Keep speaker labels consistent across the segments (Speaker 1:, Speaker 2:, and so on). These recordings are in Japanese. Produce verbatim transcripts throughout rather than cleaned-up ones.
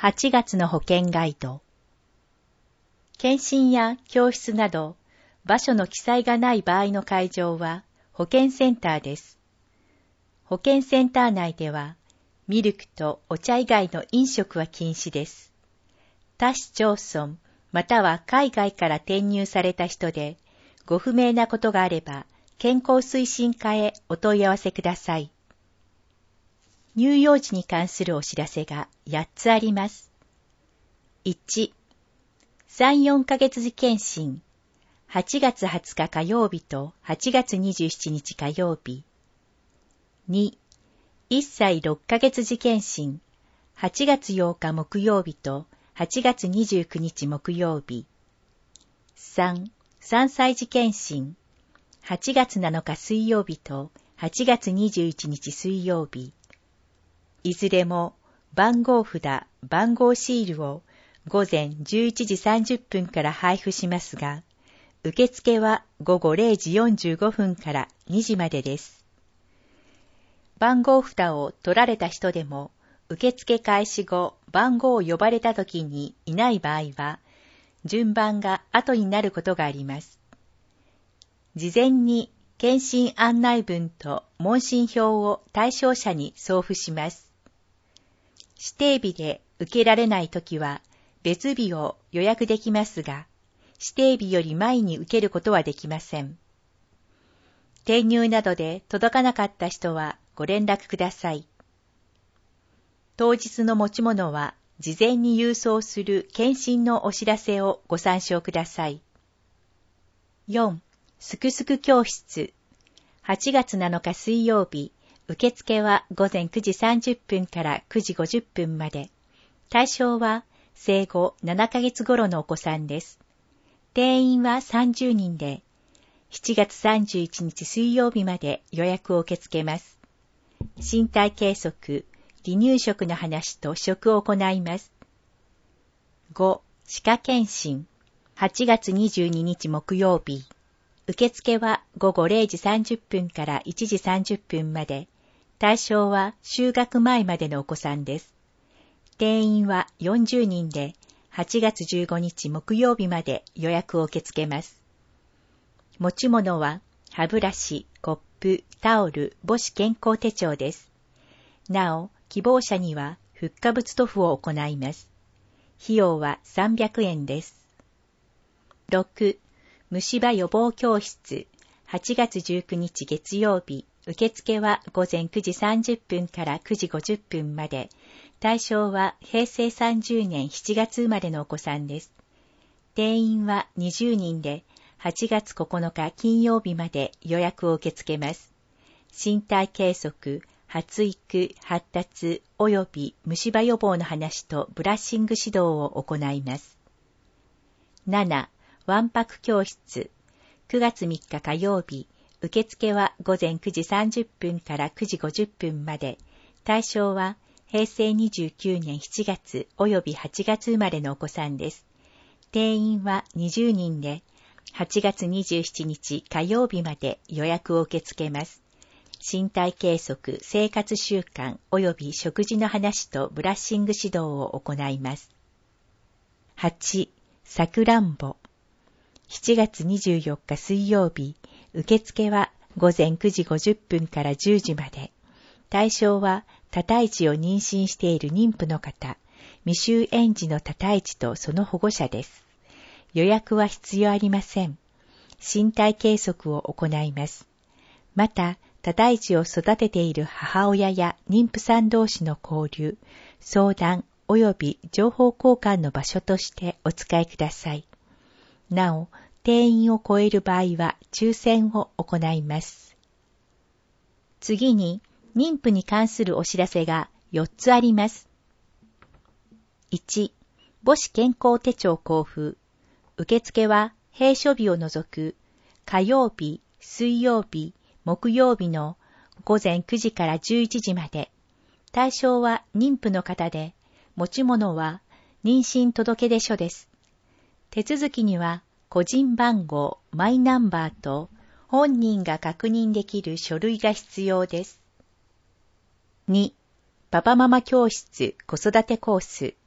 Speaker 1: はちがつの保健ガイド。検診や教室など場所の記載がない場合の会場は保健センターです。保健センター内ではミルクとお茶以外の飲食は禁止です。他市町村または海外から転入された人でご不明なことがあれば健康推進課へお問い合わせください。乳幼児に関するお知らせがやっつあります。いち、さん、よんかげつ時検診、はちがつはつか火曜日とはちがつにじゅうしちにち火曜日。に、いっさいろっかげつ時検診、はちがつようか木曜日とはちがつにじゅうくにち木曜日。さん、さんさい時検診、はちがつなのか水曜日とはちがつにじゅういちにち水曜日。いずれも番号札、番号シールをごぜんじゅういちじさんじゅっぷんから配布しますが、受付はごごれいじよんじゅうごふんからにじまでです。番号札を取られた人でも、受付開始後番号を呼ばれた時にいない場合は、順番が後になることがあります。事前に検診案内文と問診票を対象者に送付します。指定日で受けられないときは別日を予約できますが、指定日より前に受けることはできません。転入などで届かなかった人はご連絡ください。当日の持ち物は事前に郵送する検診のお知らせをご参照ください。よん、すくすく教室、はちがつなのか水曜日、受付はごぜんくじさんじゅっぷんからくじごじゅっぷんまで。対象は生後ななかげつ頃のお子さんです。定員はさんじゅうにんで、しちがつさんじゅういちにち水曜日まで予約を受け付けます。身体計測、離乳食の話と食を行います。ご、歯科検診、はちがつにじゅうににち木曜日。受付はごごれいじさんじゅっぷんからいちじさんじゅっぷんまで。対象は就学前までのお子さんです。定員はよんじゅうにんで、はちがつじゅうごにち木曜日まで予約を受け付けます。持ち物は歯ブラシ、コップ、タオル、母子健康手帳です。なお、希望者にはフッ化物塗布を行います。費用はさんびゃくえんです。ろく、虫歯予防教室、はちがつじゅうくにち月曜日。受付はごぜんくじさんじゅっぷんからくじごじゅっぷんまで。対象はへいせいさんじゅうねんしちがつ生まれのお子さんです。定員はにじゅうにんで、はちがつここのか金曜日まで予約を受け付けます。身体計測、発育、発達及び虫歯予防の話とブラッシング指導を行います。なな、わんぱく教室、くがつみっか火曜日。受付はごぜんくじさんじゅっぷんからくじごじゅっぷんまで。対象はへいせいにじゅうきゅうねんしちがつ及びはちがつ生まれのお子さんです。定員はにじゅうにんで、はちがつにじゅうしちにち火曜日まで予約を受け付けます。身体計測、生活習慣及び食事の話とブラッシング指導を行います。はち、さくらんぼ。しちがつにじゅうよっか水曜日。受付はごぜんくじごじゅっぷんからじゅうじまで。対象は多胎児を妊娠している妊婦の方、未就園児の多胎児とその保護者です。予約は必要ありません。身体計測を行います。また、多胎児を育てている母親や妊婦さん同士の交流、相談及び情報交換の場所としてお使いください。なお、定員を超える場合は抽選を行います。次に、妊婦に関するお知らせがよっつあります。いち、母子健康手帳交付。受付は閉所日を除く火曜日、水曜日、木曜日のごぜんくじからじゅういちじまで。対象は妊婦の方で、持ち物は妊娠届出書です。手続きには個人番号、マイナンバーと本人が確認できる書類が必要です。に、パパママ教室子育てコース。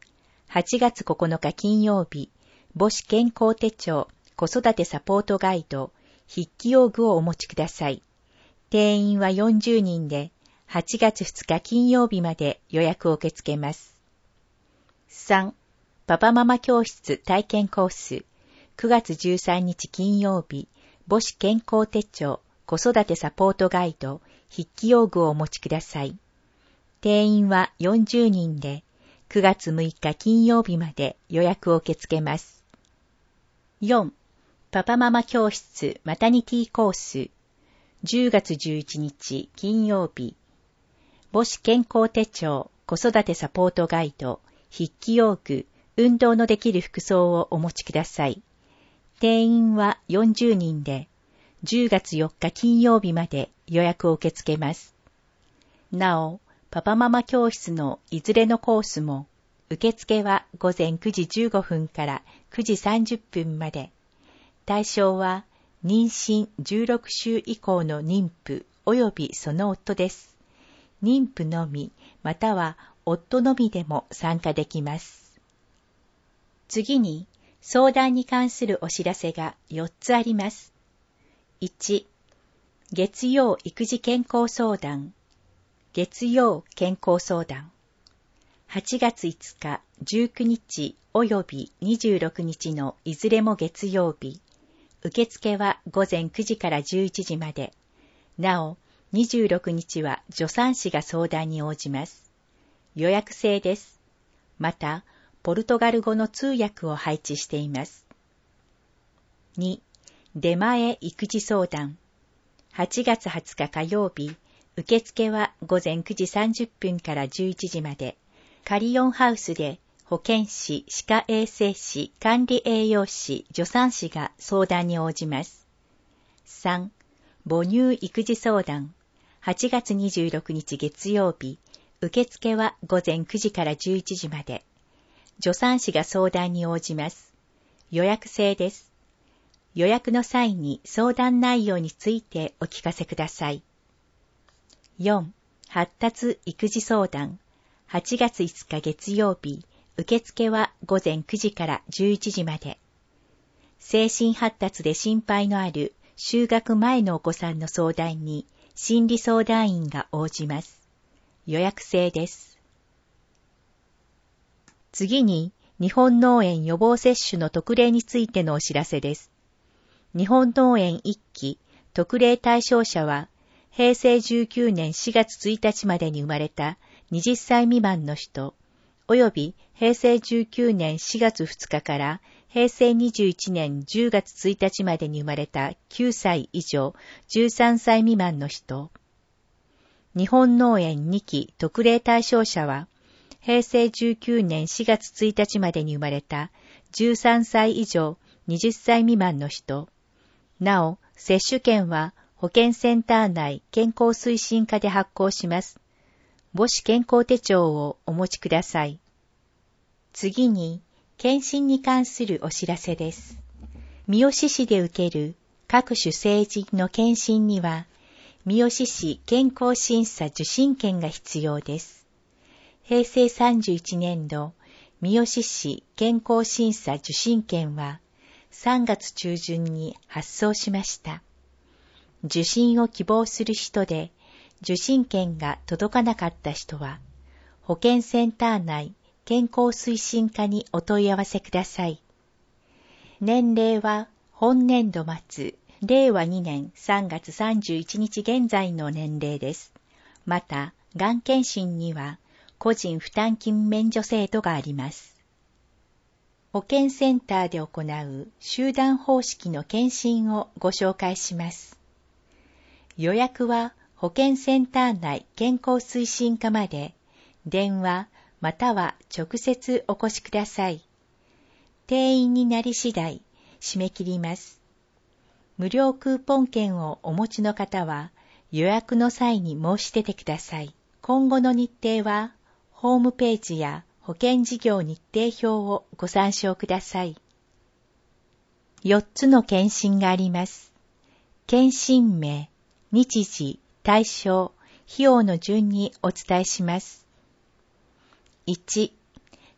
Speaker 1: はちがつここのか金曜日、母子健康手帳、子育てサポートガイド、筆記用具をお持ちください。定員はよんじゅうにんで、はちがつふつか金曜日まで予約を受け付けます。さん. パパママ教室体験コース、くがつじゅうさんにち金曜日、母子健康手帳、子育てサポートガイド、筆記用具をお持ちください。定員はよんじゅうにんで、くがつむいか金曜日まで予約を受け付けます。よん. パパママ教室マタニティコース、じゅうがつじゅういちにち金曜日、母子健康手帳、子育てサポートガイド、筆記用具、運動のできる服装をお持ちください。定員はよんじゅうにんで、じゅうがつよっか金曜日まで予約を受け付けます。なお、パパママ教室のいずれのコースも、受付はごぜんくじじゅうごふんからくじさんじゅっぷんまで。対象は、妊娠じゅうろくしゅう以降の妊婦及びその夫です。妊婦のみ、または夫のみでも参加できます。次に、相談に関するお知らせがよっつあります。いち. 月曜育児健康相談、月曜健康相談。はちがついつか、じゅうくにちおよびにじゅうろくにちのいずれも月曜日。受付はごぜんくじからじゅういちじまで。なお、にじゅうろくにちは助産師が相談に応じます。予約制です。また、ポルトガル語の通訳を配置しています。に. 出前育児相談。はちがつはつか火曜日。受付はごぜんくじさんじゅっぷんからじゅういちじまで。カリオンハウスで保健師、歯科衛生士、管理栄養士、助産師が相談に応じます。さん. 母乳育児相談。はちがつにじゅうろくにち月曜日。受付はごぜんくじからじゅういちじまで。助産師が相談に応じます。予約制です。予約の際に相談内容についてお聞かせください。よん. 発達育児相談。はちがついつか月曜日。受付はごぜんくじからじゅういちじまで。精神発達で心配のある就学前のお子さんの相談に心理相談員が応じます。予約制です。次に、日本脳炎予防接種の特例についてのお知らせです。日本脳炎いっき特例対象者は、へいせいじゅうきゅうねんしがつついたちまでに生まれたはたち未満の人、およびへいせいじゅうきゅうねんしがつふつかからへいせいにじゅういちねんじゅうがつついたちまでに生まれたきゅうさい以上じゅうさんさい未満の人。日本脳炎にき特例対象者は、へいせいじゅうきゅうねんしがつついたちまでに生まれたじゅうさんさい以上はたち未満の人。なお、接種券は保健センター内健康推進課で発行します。母子健康手帳をお持ちください。次に、検診に関するお知らせです。三好市で受ける各種成人の検診には、三好市健康審査受診券が必要です。へいせいさんじゅういちねんど、三好市健康審査受診券は、さんがつちゅうじゅんに発送しました。受診を希望する人で、受診券が届かなかった人は、保健センター内健康推進課にお問い合わせください。年齢は本年度末、れいわにねんさんがつさんじゅういちにち現在の年齢です。また、がん検診には個人負担金免除制度があります。保健センターで行う集団方式の検診をご紹介します。予約は保健センター内健康推進課まで電話または直接お越しください。定員になり次第締め切ります。無料クーポン券をお持ちの方は予約の際に申し出てください。今後の日程はホームページや保険事業日程表をご参照ください。よっつの検診があります。検診名、日時、対象、費用の順にお伝えします。いち.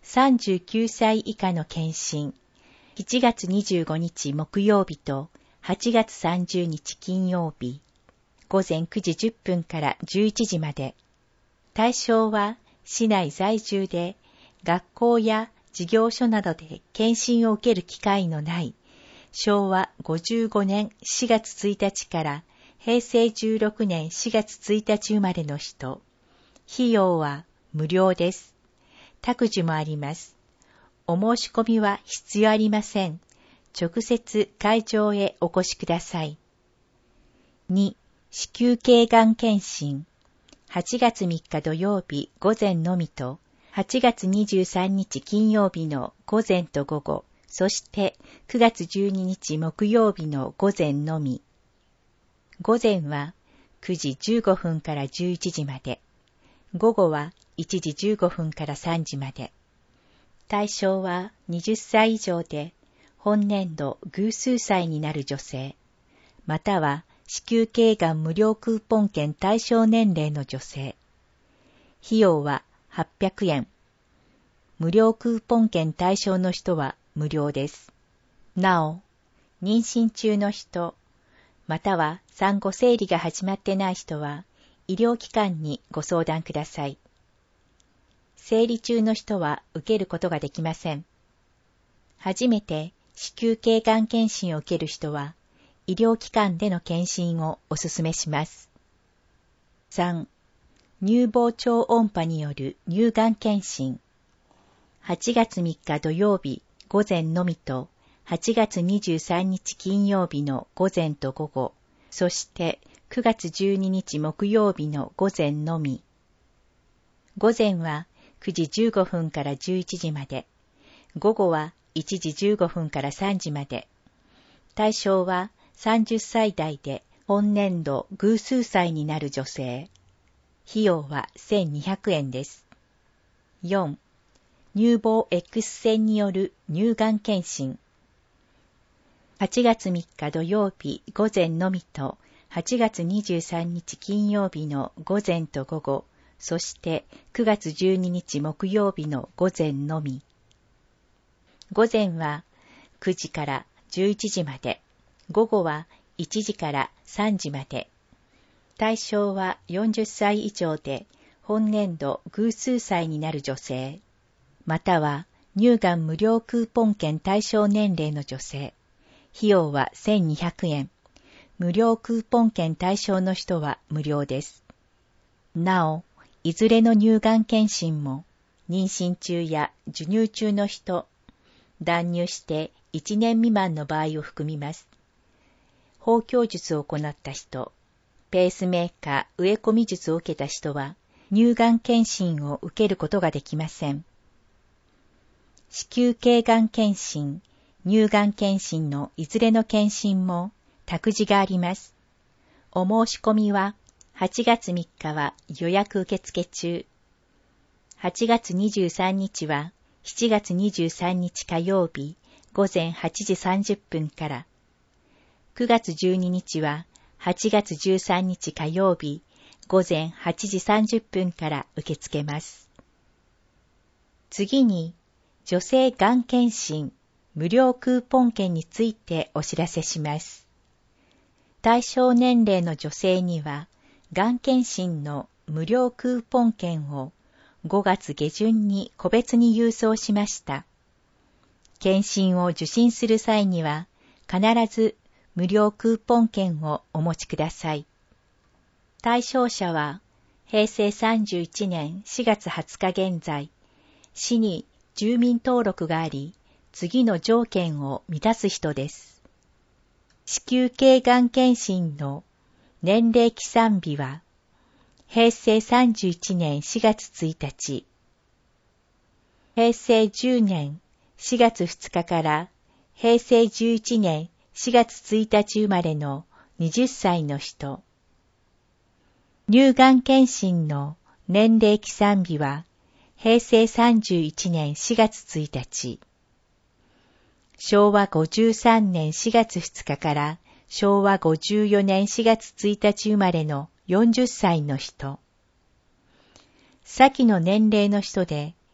Speaker 1: さんじゅうきゅうさい以下の検診、しちがつにじゅうごにち木曜日とはちがつさんじゅうにち金曜日、ごぜんくじじゅっぷんからじゅういちじまで。対象は市内在住で学校や事業所などで検診を受ける機会のないしょうわごじゅうごねんしがつついたちからへいせいじゅうろくねんしがつついたち生まれの人。費用は無料です。託児もあります。お申し込みは必要ありません。直接会場へお越しください。に、子宮頸がん検診。はちがつみっか土曜日午前のみと、はちがつにじゅうさんにち金曜日の午前と午後、そしてくがつじゅうににち木曜日の午前のみ。午前はくじじゅうごふんからじゅういちじまで。午後はいちじじゅうごふんからさんじまで。対象ははたち以上で、本年度偶数歳になる女性、または子宮頸がん無料クーポン券対象年齢の女性。費用ははっぴゃくえん。無料クーポン券対象の人は無料です。なお、妊娠中の人、または産後生理が始まってない人は、医療機関にご相談ください。生理中の人は受けることができません。初めて子宮頸がん検診を受ける人は、医療機関での検診をお勧めします。さん、乳房超音波による乳がん検診。はちがつみっか土曜日午前のみと、はちがつにじゅうさんにち金曜日の午前と午後、そしてくがつじゅうににち木曜日の午前のみ。午前はくじじゅうごふんからじゅういちじまで、午後はいちじじゅうごふんからさんじまで。対象はさんじゅっさい代で本年度偶数歳になる女性。費用はせんにひゃくえんです。よん、乳房 X 線による乳がん検診。はちがつみっか土曜日午前のみと、はちがつにじゅうさんにち金曜日の午前と午後、そしてくがつじゅうににち木曜日の午前のみ。午前はくじからじゅういちじまで、午後はいちじからさんじまで。対象はよんじゅっさい以上で本年度偶数歳になる女性、または乳がん無料クーポン券対象年齢の女性。費用はせんにひゃくえん。無料クーポン券対象の人は無料です。なお、いずれの乳がん検診も妊娠中や授乳中の人、断乳していちねん未満の場合を含みます。包協術を行った人、ペースメーカー植え込み術を受けた人は乳がん検診を受けることができません。子宮頸がん検診、乳がん検診のいずれの検診も託児があります。お申し込みははちがつみっかは予約受付中。はちがつにじゅうさんにちはしちがつにじゅうさんにち火曜日午前はちじさんじゅっぷんから。くがつじゅうににちははちがつじゅうさんにち火曜日午前はちじさんじゅっぷんから受け付けます。次に、女性がん検診無料クーポン券についてお知らせします。対象年齢の女性には、がん検診の無料クーポン券をごがつげじゅんに個別に郵送しました。検診を受診する際には、必ず無料クーポン券をお持ちください。対象者は、へいせいさんじゅういちねんしがつはつか現在、市に住民登録があり、次の条件を満たす人です。子宮頸がん検診の年齢起算日は、へいせいさんじゅういちねんしがつついたち、へいせいじゅうねんしがつふつかからへいせいじゅういちねんしがつついたち生まれのはたちの人。乳がん検診の年齢起算日は、へいせいさんじゅういちねんしがつついたち。しょうわごじゅうさんねんしがつふつかからしょうわごじゅうよねんしがつついたち生まれのよんじゅっさいの人。先の年齢の人で、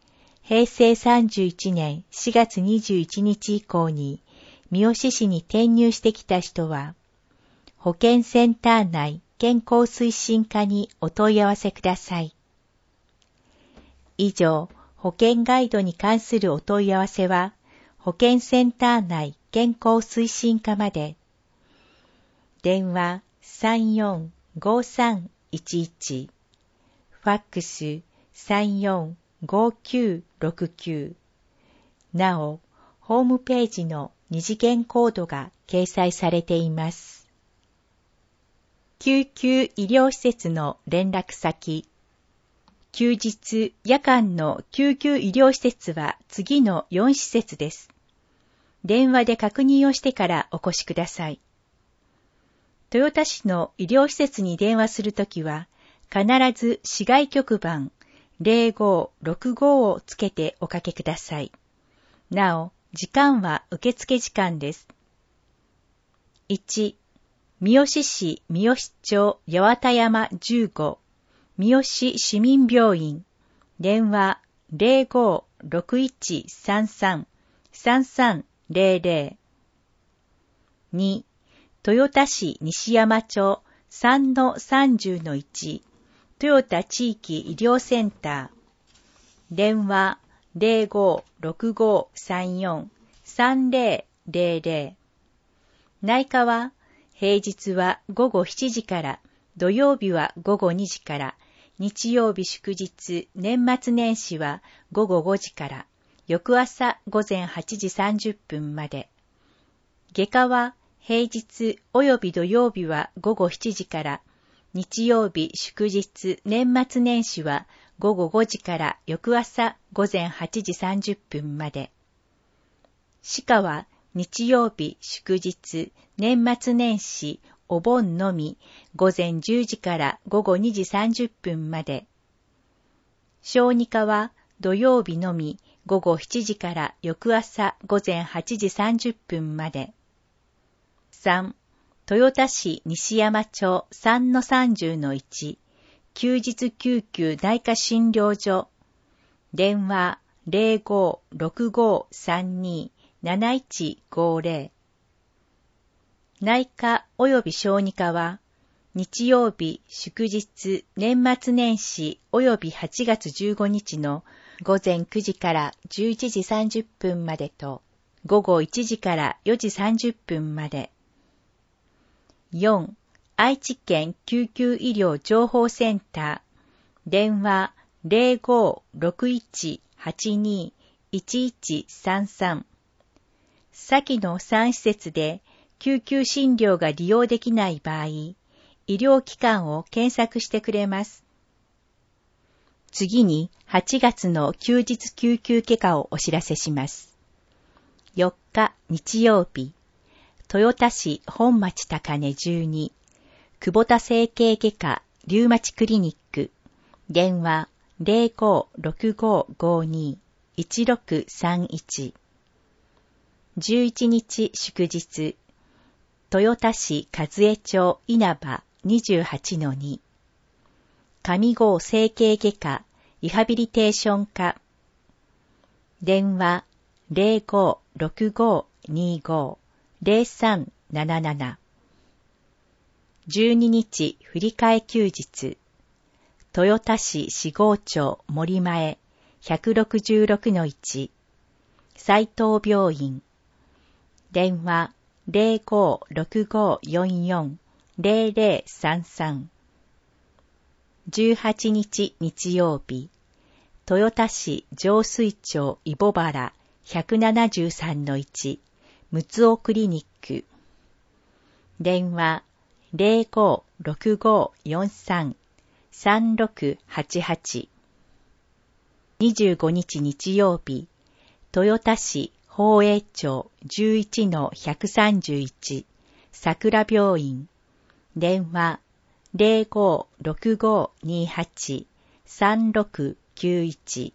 Speaker 1: へいせいさんじゅういちねんしがつにじゅういちにち以降に三好市に転入してきた人は、保健センター内健康推進課にお問い合わせください。以上、保健ガイドに関するお問い合わせは、保健センター内健康推進課まで。電話 さんよんごさんいちいち、ファックス さんよんごきゅうろくきゅう。なお、ホームページの二次元コードが掲載されています。救急医療施設の連絡先。休日・夜間の救急医療施設は次のよんしせつです。電話で確認をしてからお越しください。豊田市の医療施設に電話するときは、必ず市外局番 ゼロごろくご をつけておかけください。なお、時間は受付時間です。いち、三好市三好町八幡山じゅうご、三好市民病院、電話 ゼロごろくいちさんさんさんさんゼロゼロ。に、豊田市西山町 さんのさんじゅうのいち、豊田地域医療センター、電話ゼロごろくごさんよんさんゼロゼロゼロ。内科は、平日はごごしちじから、土曜日はごごにじから、日曜日祝日、年末年始はごごごじから、翌朝ごぜんはちじさんじゅっぷんまで。外科は、平日及び土曜日はごごしちじから、日曜日祝日、年末年始はごごごじから翌朝ごぜんはちじさんじゅっぷんまで。歯科は日曜日祝日、年末年始、お盆のみごぜんじゅうじからごごにじさんじゅっぷんまで。小児科は土曜日のみごごしちじから翌朝ごぜんはちじさんじゅっぷんまで。さん、豊田市西山町 さんのさんじゅうのいち、休日救急内科診療所、電話ゼロごろくごさんになないちごゼロ。内科及び小児科は、日曜日祝日年末年始及びはちがつじゅうごにちのごぜんくじからじゅういちじさんじゅっぷんまでと、ごごいちじからよじさんじゅっぷんまで。よん、愛知県救急医療情報センター、電話ゼロごろくいちはちにいちいちさんさん。先のさんしせつで救急診療が利用できない場合、医療機関を検索してくれます。次にはちがつの休日救急外科をお知らせします。よっか日曜日、豊田市本町高根じゅうに、久保田整形外科リュウマチクリニック、電話ゼロごろくごごにいちろくさんいち。じゅういちにち祝日、豊田市和江町稲葉にじゅうはちのに、上郷整形外科リハビリテーション科、電話ゼロごろくごにごゼロさんなななな。じゅうににち振り替え休日、豊田市四郷町森前ひゃくろくじゅうろくのいち、斉藤病院、電話ゼロごろくごよんよんゼロゼロさんさん。じゅうはちにち日曜日、豊田市上水町イボバラひゃくななじゅうさんのいち、むつおクリニック、電話ゼロごろくごよんさんさんろくはちはち。にじゅうごにち日曜日、豊田市宝永町じゅういちのひゃくさんじゅういち、桜病院、電話ゼロごろくごにはちさんろくきゅういち。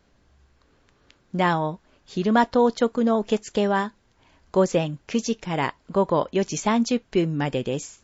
Speaker 1: なお、昼間当直の受付は、午前くじから午後よじさんじゅっぷんまでです。